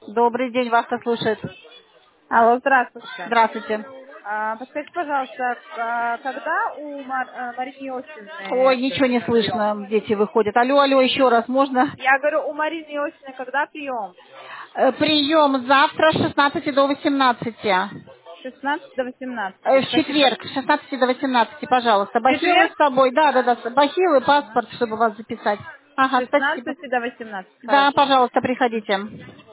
Добрый день, вас слушает. Алло, здравствуйте. Здравствуйте. Подскажите, пожалуйста, когда у Марины Ой, Иосифовны ничего не прием? слышно, дети выходят. Алло, алло, еще раз можно? Я говорю, у Марины Иосифовны когда прием? Прием завтра с 16 до 18. С 16 до 18. В Спасибо. четверг с 16 до 18, пожалуйста. В Бахилы четверг с собой, да, бахилы, паспорт, чтобы вас записать. с Ага, спасибо. 16 до 18. Да, Хорошо. пожалуйста, приходите.